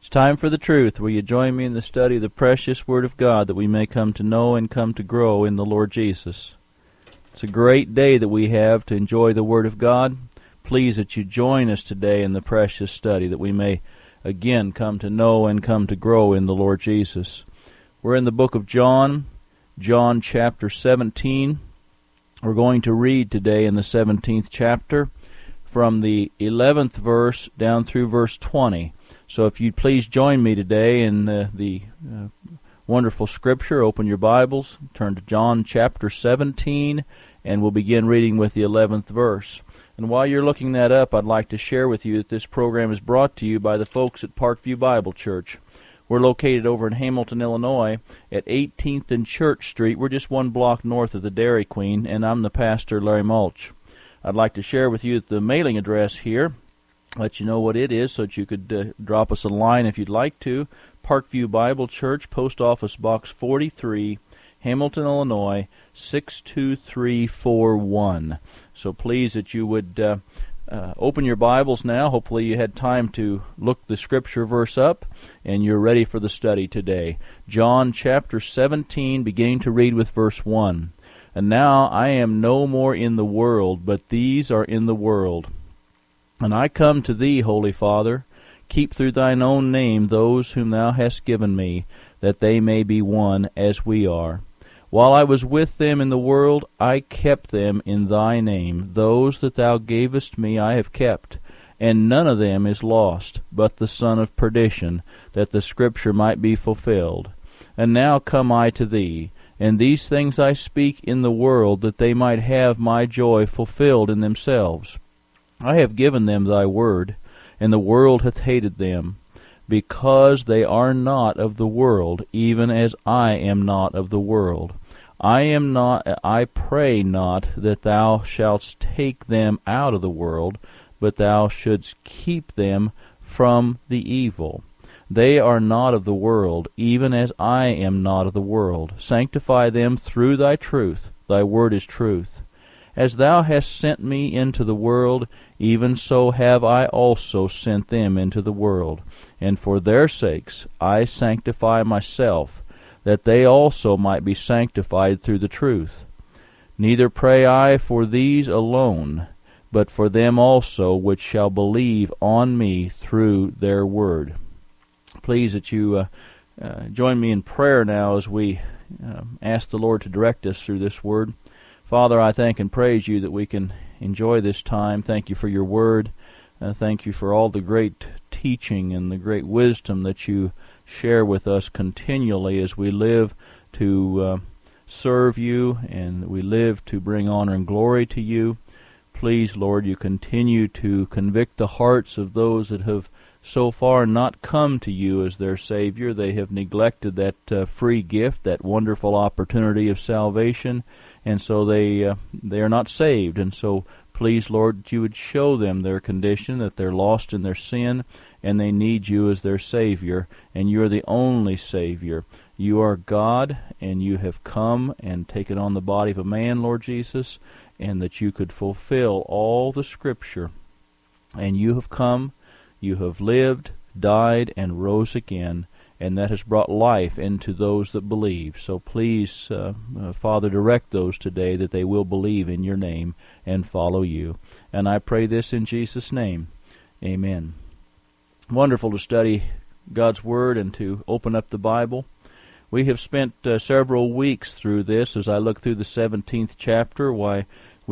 time for the truth. Will you join me in the study of the precious Word of God, that we may come to know and come to grow in the Lord Jesus? It's a great day that we have to enjoy the Word of God. Please that you join us today in the precious study, that we may again come to know and come to grow in the Lord Jesus. We're in the book of John, John chapter 17. We're going to read today in the 17th chapter from the 11th verse down through verse 20. So if you'd please join me today in the wonderful Scripture, open your Bibles, turn to John chapter 17, and we'll begin reading with the 11th verse. And while you're looking that up, I'd like to share with you that this program is brought to you by the folks at Parkview Bible Church. We're located over in Hamilton, Illinois, at 18th and Church Street. We're just one block north of the Dairy Queen, and I'm the pastor, Larry Mulch. I'd like to share with you the mailing address here, let you know what it is so that you could drop us a line if you'd like to. Parkview Bible Church, Post Office Box 43, Hamilton, Illinois, 62341. So please that you would open your Bibles now. Hopefully you had time to look the Scripture verse up, and you're ready for the study today. John chapter 17, beginning to read with verse 1. And now I am no more in the world, but these are in the world. And I come to thee, Holy Father, keep through thine own name those whom thou hast given me, that they may be one as we are. While I was with them in the world, I kept them in thy name. Those that thou gavest me I have kept, and none of them is lost, but the son of perdition, that the Scripture might be fulfilled. And now come I to thee, and these things I speak in the world, that they might have my joy fulfilled in themselves. I have given them thy word, and the world hath hated them, because they are not of the world, even as I am not of the world. I pray not that thou shalt take them out of the world, but thou shouldst keep them from the evil. They are not of the world, even as I am not of the world. Sanctify them through thy truth. Thy word is truth. As thou hast sent me into the world, even so have I also sent them into the world. And for their sakes I sanctify myself, that they also might be sanctified through the truth. Neither pray I for these alone, but for them also which shall believe on me through their word. Please that you join me in prayer now as we ask the Lord to direct us through this word. Father, I thank and praise you that we can enjoy this time. Thank you for your word. Thank you for all the great teaching and the great wisdom that you share with us continually as we live to serve you and we live to bring honor and glory to you. Please, Lord, you continue to convict the hearts of those that have so far not come to you as their Savior. They have neglected that free gift, that wonderful opportunity of salvation, and so they are not saved. And so please, Lord, that you would show them their condition, that they're lost in their sin, and they need you as their Savior, and you are the only Savior. You are God, and you have come and taken on the body of a man, Lord Jesus, and that you could fulfill all the Scripture. And you have come, you have lived, died, and rose again, and that has brought life into those that believe. So please, Father, direct those today that they will believe in your name and follow you. And I pray this in Jesus' name. Amen. Wonderful to study God's Word and to open up the Bible. We have spent several weeks through this. As I look through the 17th chapter, I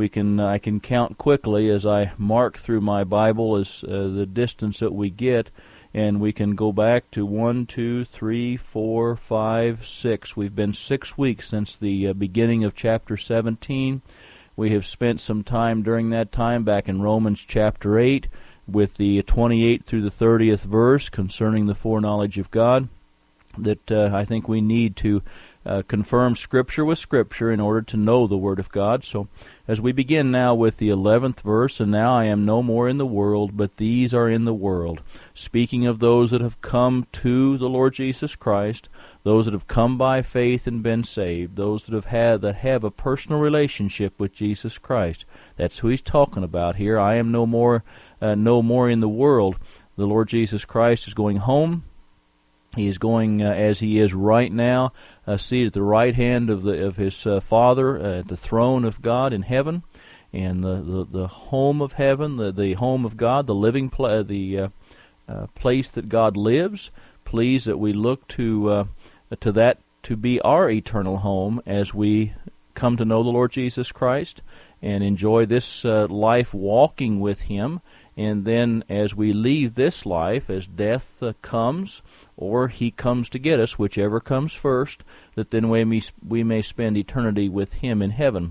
can count quickly as I mark through my Bible as the distance that we get, and we can go back to 1, 2, 3, 4, 5, 6. We've been 6 weeks since the beginning of chapter 17. We have spent some time during that time back in Romans chapter 8 with the 28th through the 30th verse concerning the foreknowledge of God, that I think we need to confirm Scripture with Scripture in order to know the Word of God. So as we begin now with the 11th verse, and now I am no more in the world, but these are in the world, speaking of those that have come to the Lord Jesus Christ, those that have come by faith and been saved, those that have a personal relationship with Jesus Christ. That's who he's talking about here. I am no more in the world. The Lord Jesus Christ is going home. He is going as he is right now, seated at the right hand of his Father at the throne of God in heaven, and the home of heaven, the home of God, the living place that God lives. Please that we look to that to be our eternal home as we come to know the Lord Jesus Christ and enjoy this life walking with Him. And then as we leave this life, as death comes, or He comes to get us, whichever comes first, that then we may spend eternity with Him in heaven.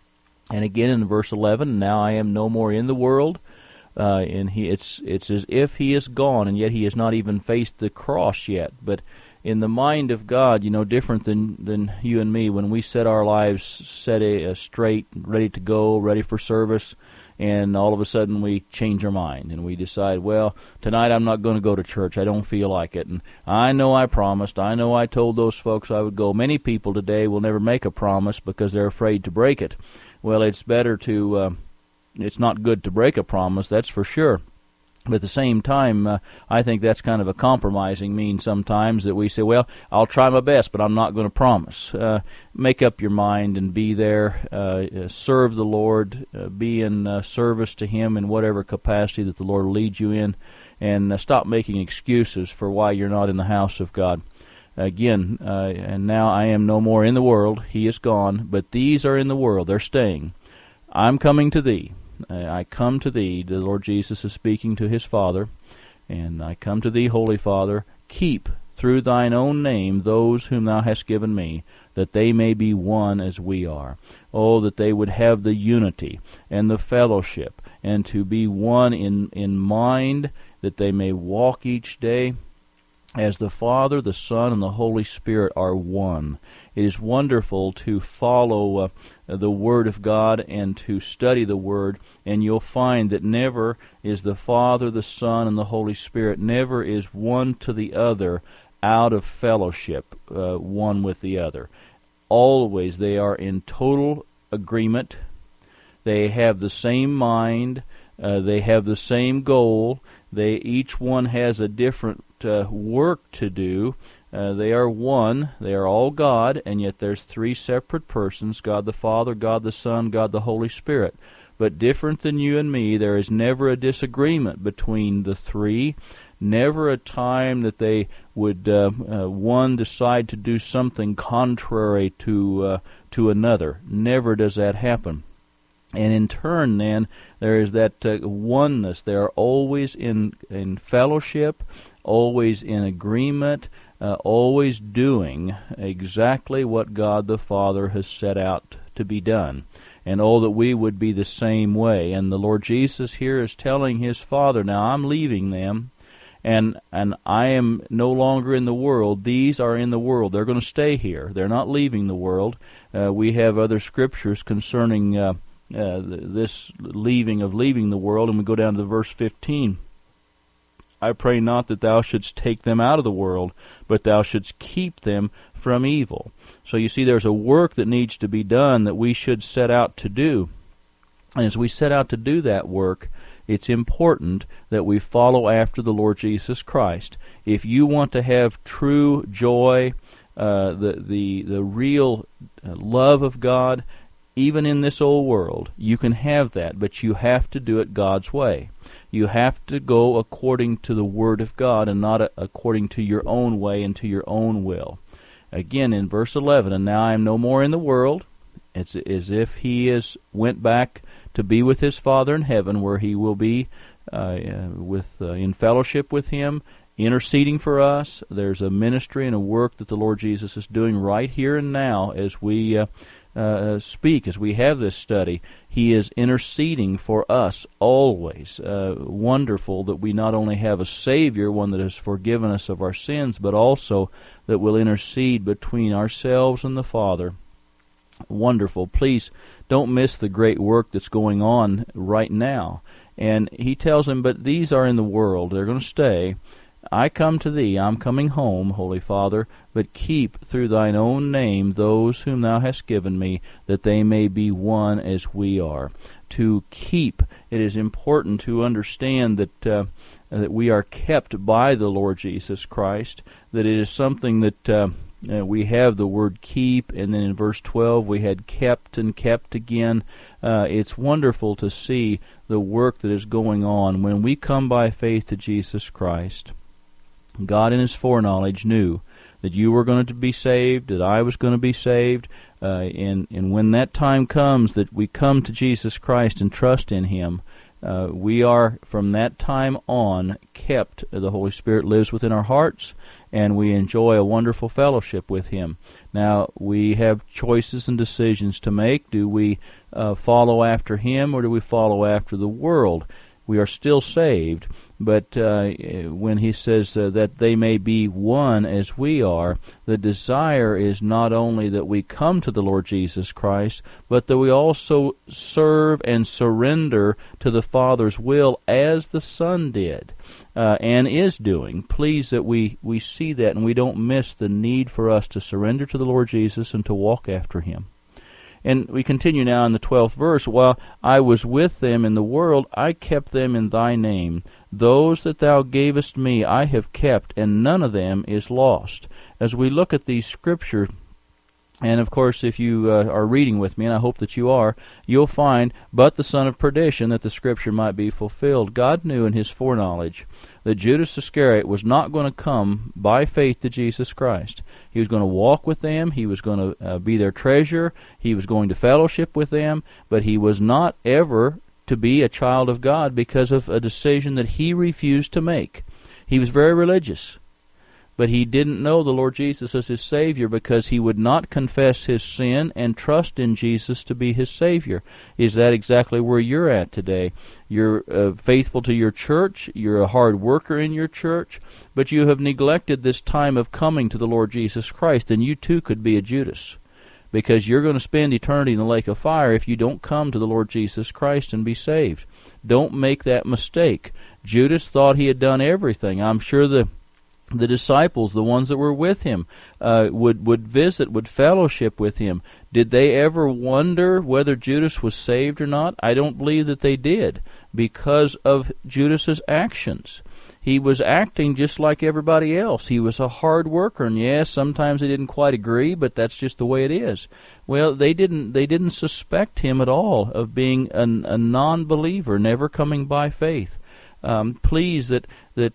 And again in verse 11, now I am no more in the world. And it's as if He is gone, and yet He has not even faced the cross yet. But in the mind of God, different than you and me, when we set our lives straight, ready to go, ready for service, and all of a sudden we change our mind and we decide, well, tonight I'm not going to go to church. I don't feel like it. And I know I promised. I know I told those folks I would go. Many people today will never make a promise because they're afraid to break it. Well, it's better to, it's not good to break a promise, that's for sure. But at the same time, I think that's kind of a compromising means sometimes, that we say, well, I'll try my best, but I'm not going to promise. Make up your mind and be there. Serve the Lord. Be in service to Him in whatever capacity that the Lord will lead you in. And stop making excuses for why you're not in the house of God. Again, and now I am no more in the world. He is gone, but these are in the world. They're staying. I'm coming to thee. I come to thee. The Lord Jesus is speaking to His Father. And I come to thee, Holy Father. Keep through thine own name those whom thou hast given me, that they may be one as we are. Oh, that they would have the unity and the fellowship, and to be one in mind, that they may walk each day as the Father, the Son, and the Holy Spirit are one. It is wonderful to follow the Word of God and to study the Word, and you'll find that never is the Father, the Son, and the Holy Spirit, never is one to the other out of fellowship, one with the other. Always they are in total agreement. They have the same mind. They have the same goal. Each one has a different work to do. They are one. They are all God, and yet there's three separate persons, God the Father, God the Son, God the Holy Spirit. But different than you and me, there is never a disagreement between the three, never a time that they would one decide to do something contrary to another. Never does that happen. And in turn, then, there is that oneness. They are always in fellowship, always in agreement, always doing exactly what God the Father has set out to be done. And oh, that we would be the same way. And the Lord Jesus here is telling His Father, now I'm leaving them, and I am no longer in the world. These are in the world. They're going to stay here. They're not leaving the world. We have other scriptures concerning this leaving the world, and we go down to verse 15. I pray not that thou shouldst take them out of the world, but thou shouldst keep them from evil. So you see, there's a work that needs to be done that we should set out to do. And as we set out to do that work, it's important that we follow after the Lord Jesus Christ. If you want to have true joy, the real love of God, even in this old world, you can have that, but you have to do it God's way. You have to go according to the Word of God and not according to your own way and to your own will. Again, in verse 11, and now I am no more in the world. It's as if He went back to be with His Father in heaven, where He will be in fellowship with Him, interceding for us. There's a ministry and a work that the Lord Jesus is doing right here and now as we speak, as we have this study. He is interceding for us always. Wonderful that we not only have a Savior, one that has forgiven us of our sins, but also that will intercede between ourselves and the Father. Wonderful. Please don't miss the great work that's going on right now. And He tells him, but these are in the world. They're going to stay. I come to thee, I'm coming home, Holy Father, but keep through thine own name those whom thou hast given me, that they may be one as we are. To keep, it is important to understand that that we are kept by the Lord Jesus Christ, that it is something that we have the word keep, and then in verse 12 we had kept and kept again. It's wonderful to see the work that is going on. When we come by faith to Jesus Christ, God in His foreknowledge knew that you were going to be saved, that I was going to be saved, and when that time comes that we come to Jesus Christ and trust in Him, we are from that time on kept. The Holy Spirit lives within our hearts, and we enjoy a wonderful fellowship with Him. Now, we have choices and decisions to make. Do we follow after Him, or do we follow after the world? We are still saved, but when He says that they may be one as we are, the desire is not only that we come to the Lord Jesus Christ, but that we also serve and surrender to the Father's will as the Son did and is doing. Please that we see that and we don't miss the need for us to surrender to the Lord Jesus and to walk after Him. And we continue now in the 12th verse. While I was with them in the world, I kept them in thy name. Those that thou gavest me I have kept, and none of them is lost. As we look at these scriptures, and of course if you are reading with me, and I hope that you are, you'll find, but the son of perdition, that the scripture might be fulfilled. God knew in His foreknowledge that Judas Iscariot was not going to come by faith to Jesus Christ. He was going to walk with them. He was going to be their treasurer. He was going to fellowship with them. But he was not ever to be a child of God because of a decision that he refused to make. He was very religious, but he didn't know the Lord Jesus as his Savior because he would not confess his sin and trust in Jesus to be his Savior. Is that exactly where you're at today? You're faithful to your church, you're a hard worker in your church, but you have neglected this time of coming to the Lord Jesus Christ, and you too could be a Judas, because you're going to spend eternity in the lake of fire if you don't come to the Lord Jesus Christ and be saved. Don't make that mistake. Judas thought he had done everything. I'm sure the disciples, the ones that were with him, would visit, would fellowship with him. Did they ever wonder whether Judas was saved or not? I don't believe that they did, because of Judas's actions. He was acting just like everybody else. He was a hard worker, and yes, sometimes they didn't quite agree, but that's just the way it is. Well, they didn't suspect him at all of being a non-believer, never coming by faith. Please, that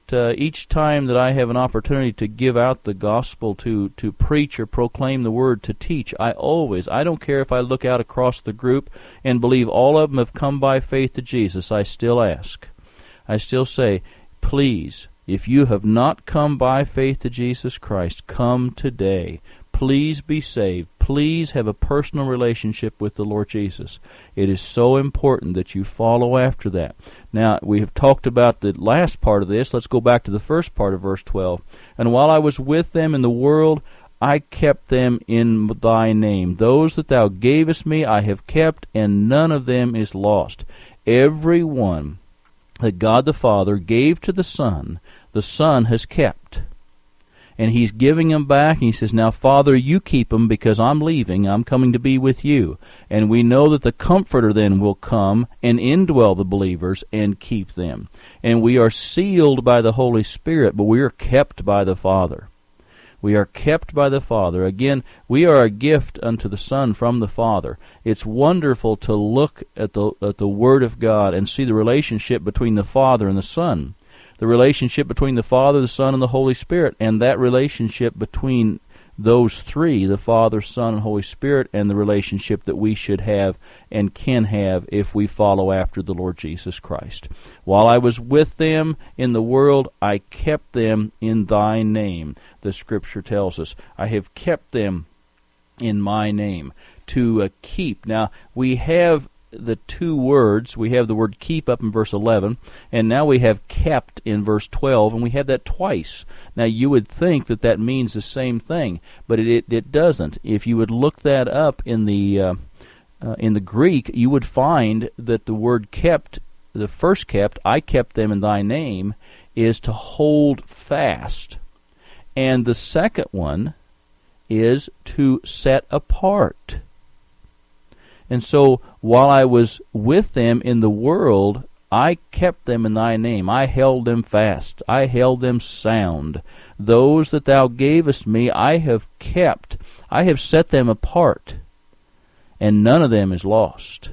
each time that I have an opportunity to give out the gospel, to preach or proclaim the word, to teach, I don't care if I look out across the group and believe all of them have come by faith to Jesus, I still ask. I still say, please, if you have not come by faith to Jesus Christ, come today. Please be saved. Please have a personal relationship with the Lord Jesus. It is so important that you follow after that. Now, we have talked about the last part of this. Let's go back to the first part of verse 12. And while I was with them in the world, I kept them in thy name. Those that thou gavest me I have kept, and none of them is lost. Every one that God the Father gave to the Son has kept. And He's giving them back, and He says, now, Father, you keep them because I'm leaving. I'm coming to be with you. And we know that the Comforter then will come and indwell the believers and keep them. And we are sealed by the Holy Spirit, but we are kept by the Father. We are kept by the Father. Again, we are a gift unto the Son from the Father. It's wonderful to look at the Word of God and see the relationship between the Father and the Son. The relationship between the Father, the Son, and the Holy Spirit, and that relationship between those three, the Father, Son, and Holy Spirit, and the relationship that we should have and can have if we follow after the Lord Jesus Christ. While I was with them in the world, I kept them in thy name. The Scripture tells us, I have kept them in my name. To keep. Now, we have the two words. We have the word keep up in verse 11, and now we have kept in verse 12, and we have that twice. Now, you would think that that means the same thing, but it doesn't. If you would look that up in the Greek, you would find that the word kept, the first kept, I kept them in thy name, is to hold fast. And the second one is to set apart. And so, while I was with them in the world, I kept them in thy name. I held them fast. I held them sound. Those that thou gavest me I have kept. I have set them apart, and none of them is lost.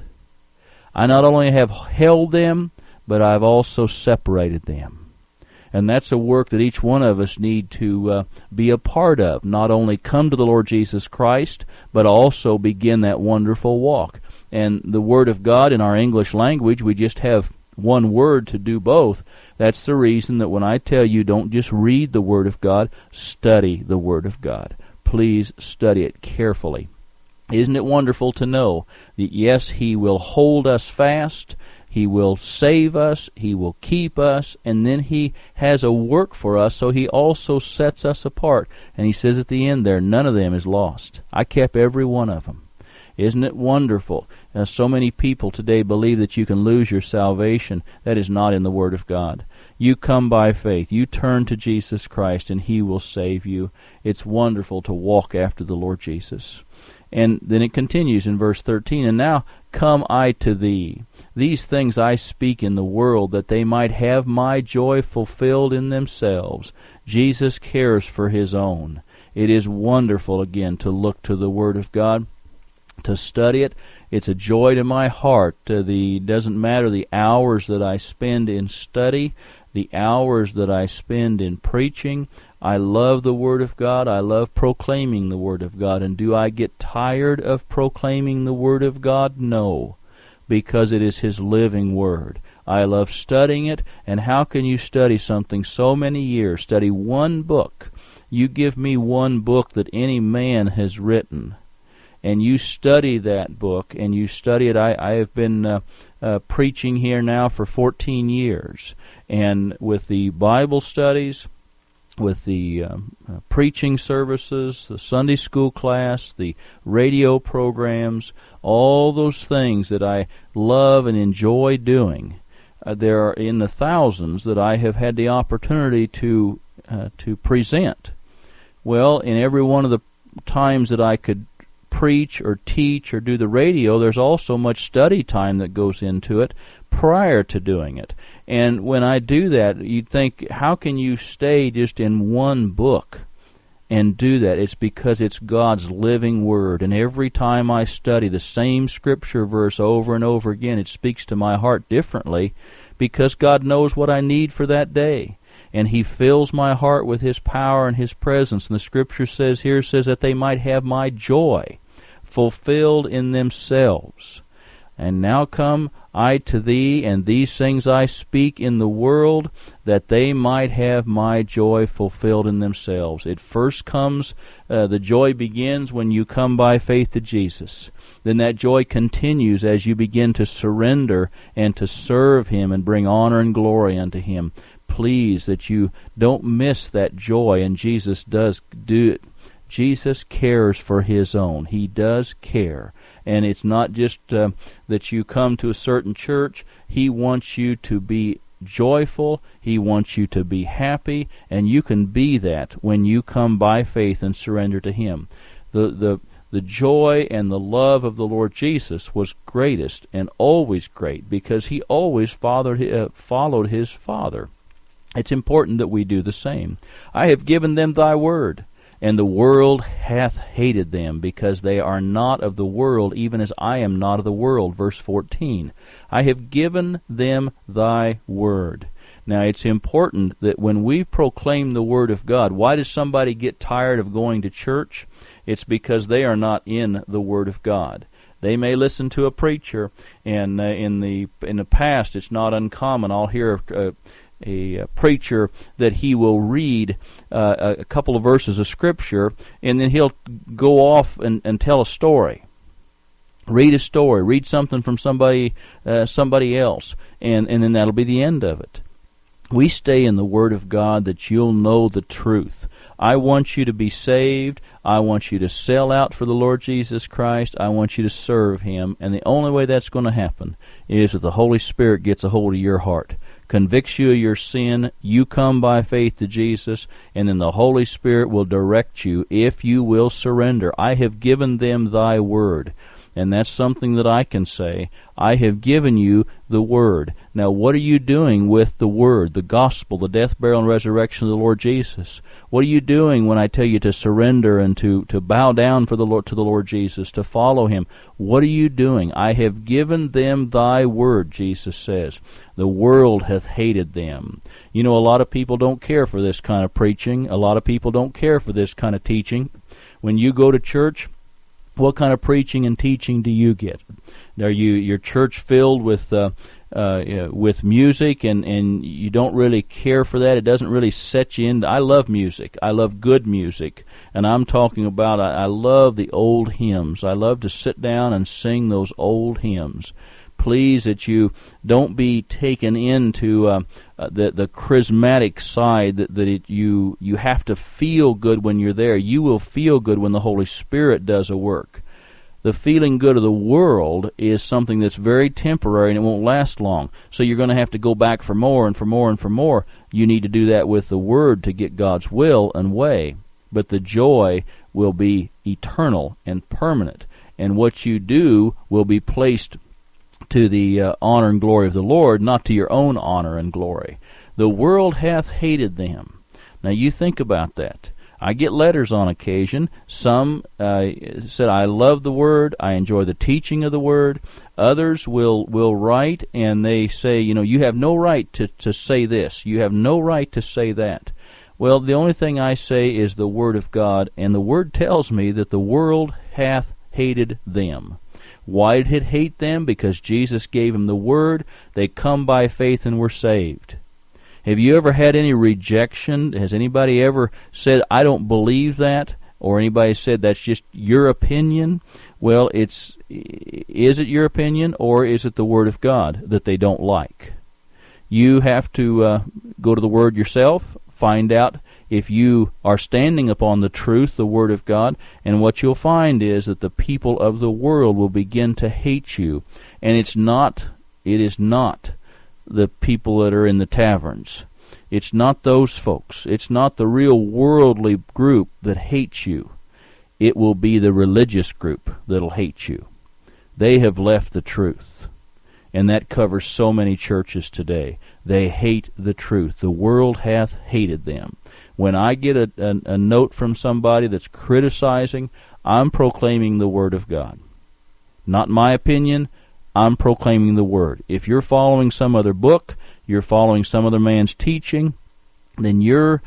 I not only have held them, but I've also separated them. And that's a work that each one of us need to be a part of. Not only come to the Lord Jesus Christ, but also begin that wonderful walk. And the Word of God in our English language, we just have one word to do both. That's the reason that when I tell you don't just read the Word of God, study the Word of God. Please study it carefully. Isn't it wonderful to know that yes, He will hold us fast, He will save us, He will keep us, and then He has a work for us, so He also sets us apart. And He says at the end there, none of them is lost. I kept every one of them. Isn't it wonderful? So many people today believe that you can lose your salvation. That is not in the Word of God. You come by faith. You turn to Jesus Christ, and He will save you. It's wonderful to walk after the Lord Jesus. And then it continues in verse 13, and now come I to thee. These things I speak in the world, that they might have my joy fulfilled in themselves. Jesus cares for His own. It is wonderful, again, to look to the Word of God, to study it. It's a joy to my heart. Doesn't matter the hours that I spend in study, the hours that I spend in preaching. I love the Word of God. I love proclaiming the Word of God. And do I get tired of proclaiming the Word of God? No, because it is His living Word. I love studying it. And how can you study something so many years? Study one book. You give me one book that any man has written, and you study that book, and you study it. I have been preaching here now for 14 years, and with the Bible studies, with the preaching services, the Sunday school class, the radio programs, all those things that I love and enjoy doing, there are in the thousands that I have had the opportunity to present. Well, in every one of the times that I could preach or teach or do the radio, there's also much study time that goes into it prior to doing it. And when I do that, you'd think, how can you stay just in one book and do that? It's because it's God's living Word. And every time I study the same Scripture verse over and over again, it speaks to my heart differently, because God knows what I need for that day. And He fills my heart with His power and His presence. And the Scripture says that they might have my joy fulfilled in themselves. And now come I to thee, and these things I speak in the world, that they might have my joy fulfilled in themselves. It first comes, the joy begins when you come by faith to Jesus. Then that joy continues as you begin to surrender and to serve Him and bring honor and glory unto Him. Please, that you don't miss that joy, and Jesus does do it. Jesus cares for His own. He does care. And it's not just that you come to a certain church. He wants you to be joyful. He wants you to be happy. And you can be that when you come by faith and surrender to Him. The joy and the love of the Lord Jesus was greatest and always great, because He always followed His Father. It's important that we do the same. I have given them thy word, and the world hath hated them, because they are not of the world, even as I am not of the world. Verse 14. I have given them thy word. Now, it's important that when we proclaim the Word of God, why does somebody get tired of going to church? It's because they are not in the Word of God. They may listen to a preacher, and in the past, it's not uncommon. I'll hear a preacher that he will read a couple of verses of Scripture, and then he'll go off and tell a story. Read a story. Read something from somebody else, and then that'll be the end of it. We stay in the Word of God that you'll know the truth. I want you to be saved. I want you to sell out for the Lord Jesus Christ. I want you to serve Him. And the only way that's going to happen is that the Holy Spirit gets a hold of your heart, convicts you of your sin, you come by faith to Jesus, and then the Holy Spirit will direct you if you will surrender. I have given them thy word. And that's something that I can say. I have given you the Word. Now, what are you doing with the Word, the gospel, the death, burial, and resurrection of the Lord Jesus? What are you doing when I tell you to surrender and to bow down for the Lord, to the Lord Jesus, to follow Him? What are you doing? I have given them thy Word, Jesus says. The world hath hated them. You know, a lot of people don't care for this kind of preaching. A lot of people don't care for this kind of teaching. When you go to church, what kind of preaching and teaching do you get? Are your church filled with music, and you don't really care for that? It doesn't really set you in. I love music. I love good music, and I'm talking about I love the old hymns. I love to sit down and sing those old hymns. Please, that you don't be taken into the charismatic side, you have to feel good when you're there. You will feel good when the Holy Spirit does a work. The feeling good of the world is something that's very temporary and it won't last long. So you're going to have to go back for more and for more and for more. You need to do that with the Word to get God's will and way. But the joy will be eternal and permanent. And what you do will be placed to the honor and glory of the Lord, not to your own honor and glory. The world hath hated them. Now you think about that. I get letters on occasion. Some said, I love the Word, I enjoy the teaching of the Word. Others will write and they say, you have no right to say this. You have no right to say that. Well, the only thing I say is the Word of God, and the Word tells me that the world hath hated them. Why did it hate them? Because Jesus gave them the Word. They come by faith and were saved. Have you ever had any rejection? Has anybody ever said, I don't believe that? Or anybody said, that's just your opinion? Well, is it your opinion, or is it the Word of God that they don't like? You have to go to the Word yourself, find out if you are standing upon the truth, the Word of God, and what you'll find is that the people of the world will begin to hate you. And it is not the people that are in the taverns. It's not those folks. It's not the real worldly group that hates you. It will be the religious group that'll hate you. They have left the truth. And that covers so many churches today. They hate the truth. The world hath hated them. When I get a note from somebody that's criticizing, I'm proclaiming the Word of God. Not my opinion, I'm proclaiming the Word. If you're following some other book, you're following some other man's teaching, then your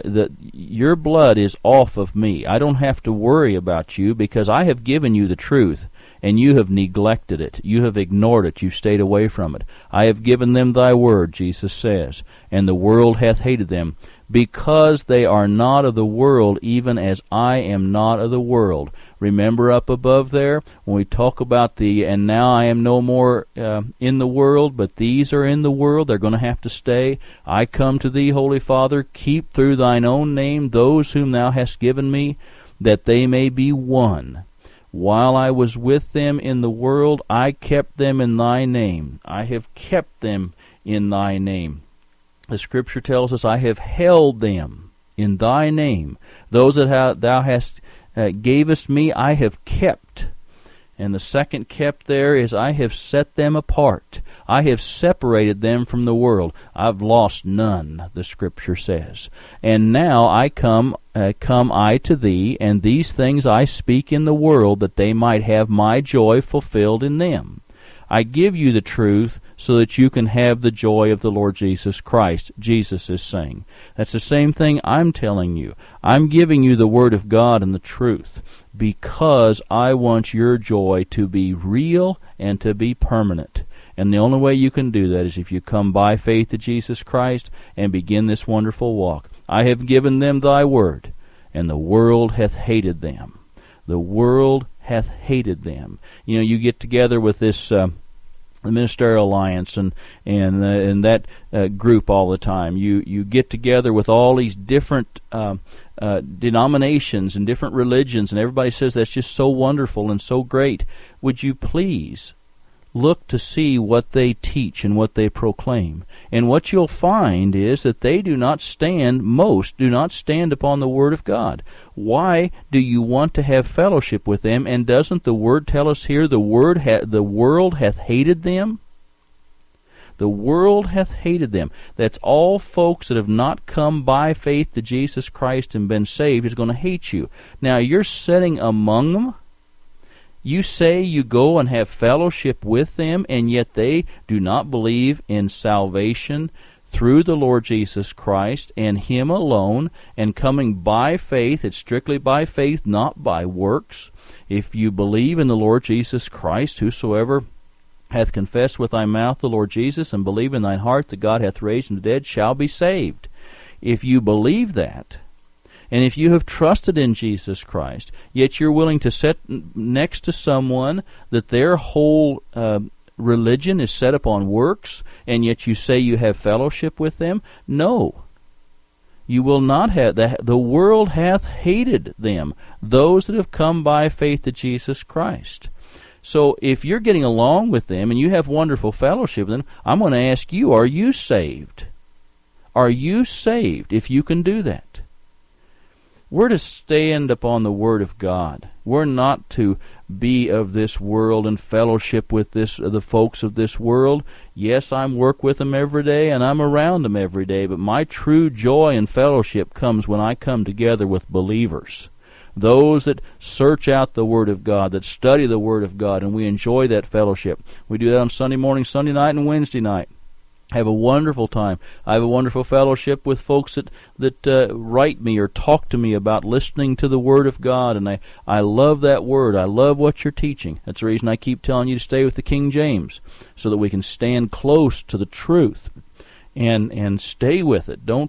blood is off of me. I don't have to worry about you because I have given you the truth, and you have neglected it. You have ignored it. You've stayed away from it. I have given them thy Word, Jesus says, and the world hath hated them, because they are not of the world, even as I am not of the world. Remember up above there, when we talk about and now I am no more in the world, but these are in the world. They're going to have to stay. I come to thee, Holy Father, keep through thine own name those whom thou hast given me, that they may be one. While I was with them in the world, I kept them in thy name. I have kept them in thy name. The Scripture tells us, I have held them in thy name. Those that thou hast gavest me, I have kept. And the second kept there is, I have set them apart. I have separated them from the world. I've lost none, the Scripture says. And now I come I to thee, and these things I speak in the world, that they might have my joy fulfilled in them. I give you the truth so that you can have the joy of the Lord Jesus Christ. Jesus is saying. That's the same thing I'm telling you. I'm giving you the Word of God and the truth because I want your joy to be real and to be permanent. And the only way you can do that is if you come by faith to Jesus Christ and begin this wonderful walk. I have given them thy Word, and the world hath hated them. The world hath hated them. You know, you get together with this the Ministerial Alliance and that group all the time. You get together with all these different denominations and different religions, and everybody says that's just so wonderful and so great. Would you please look to see what they teach and what they proclaim. And what you'll find is that they do not stand upon the Word of God. Why do you want to have fellowship with them? And doesn't the Word tell us here, the world hath hated them? The world hath hated them. That's all folks that have not come by faith to Jesus Christ and been saved is going to hate you. Now, you're sitting among them. You say you go and have fellowship with them, and yet they do not believe in salvation through the Lord Jesus Christ and Him alone, and coming by faith. It's strictly by faith, not by works. If you believe in the Lord Jesus Christ, whosoever hath confessed with thy mouth the Lord Jesus, and believe in thine heart that God hath raised him from the dead, shall be saved. If you believe that, and if you have trusted in Jesus Christ, yet you're willing to sit next to someone that their whole religion is set upon works, and yet you say you have fellowship with them, no. You will not have. The world hath hated them, those that have come by faith to Jesus Christ. So if you're getting along with them and you have wonderful fellowship with them, I'm going to ask you, are you saved? Are you saved if you can do that? We're to stand upon the Word of God. We're not to be of this world and fellowship with the folks of this world. Yes, I work with them every day and I'm around them every day, but my true joy and fellowship comes when I come together with believers. Those that search out the Word of God, that study the Word of God, and we enjoy that fellowship. We do that on Sunday morning, Sunday night, and Wednesday night. Have a wonderful time. I have a wonderful fellowship with folks that write me or talk to me about listening to the Word of God, and I love that Word. I love what you're teaching. That's the reason I keep telling you to stay with the King James, so that we can stand close to the truth and stay with it. Don't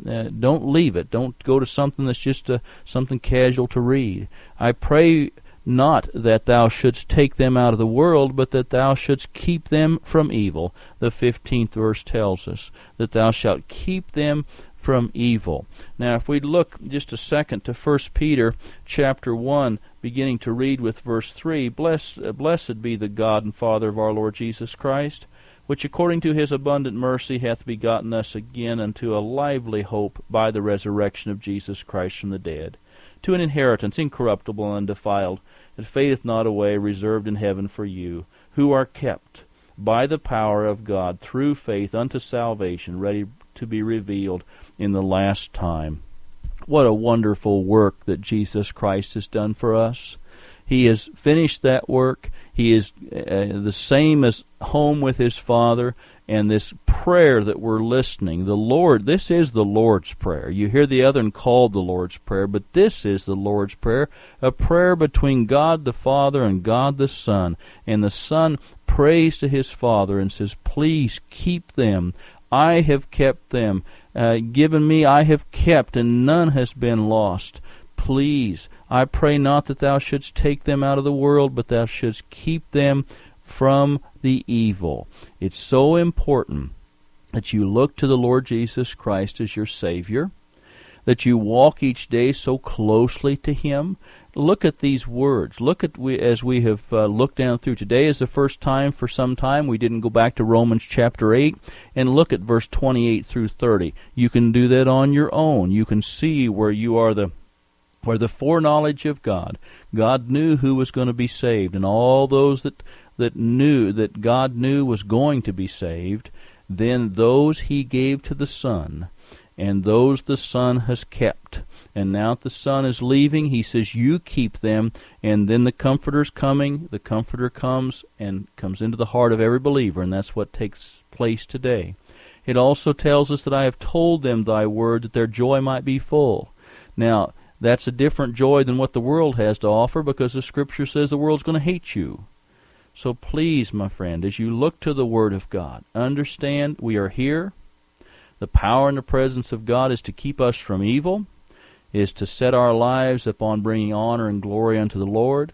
leave it. Don't go to something that's just something casual to read. I pray not that thou shouldst take them out of the world, but that thou shouldst keep them from evil. The 15th verse tells us that thou shalt keep them from evil. Now, if we look just a second to 1 Peter chapter 1, beginning to read with verse 3, Blessed be the God and Father of our Lord Jesus Christ, which according to His abundant mercy hath begotten us again unto a lively hope by the resurrection of Jesus Christ from the dead, to an inheritance incorruptible and undefiled, that fadeth not away, reserved in heaven for you, who are kept by the power of God through faith unto salvation, ready to be revealed in the last time. What a wonderful work that Jesus Christ has done for us. He has finished that work. He is the same as home with His Father. And this prayer that we're listening, the Lord, this is the Lord's Prayer. You hear the other one called the Lord's Prayer, but this is the Lord's Prayer, a prayer between God the Father and God the Son. And the Son prays to His Father and says, Please keep them. I have kept them. Given me, I have kept, and none has been lost. Please, I pray not that thou shouldst take them out of the world, but thou shouldst keep them from the evil. It's so important that you look to the Lord Jesus Christ as your Savior, that you walk each day so closely to Him. Look at these words. Look at as we have looked down through. Today is the first time for some time we didn't go back to Romans chapter 8 and look at verse 28 through 30. You can do that on your own. You can see where you are where the foreknowledge of God. God knew who was going to be saved, and all those that knew that God knew was going to be saved, then those He gave to the Son, and those the Son has kept. And now that the Son is leaving, He says, you keep them, and then the Comforter's coming. The Comforter comes and comes into the heart of every believer, and that's what takes place today. It also tells us that I have told them thy word, that their joy might be full. Now, that's a different joy than what the world has to offer, because the Scripture says the world's going to hate you. So please, my friend, as you look to the Word of God, understand we are here. The power and the presence of God is to keep us from evil, is to set our lives upon bringing honor and glory unto the Lord,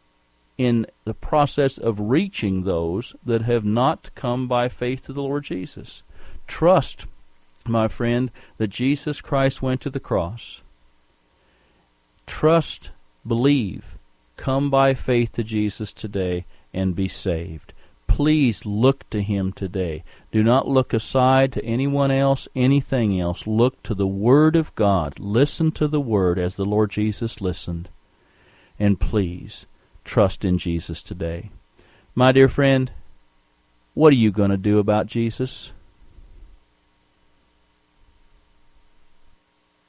in the process of reaching those that have not come by faith to the Lord Jesus. Trust, my friend, that Jesus Christ went to the cross. Trust, believe, come by faith to Jesus today and be saved. Please look to Him today. Do not look aside to anyone else, anything else. Look to the Word of God. Listen to the Word as the Lord Jesus listened. And please, trust in Jesus today. My dear friend, what are you going to do about Jesus?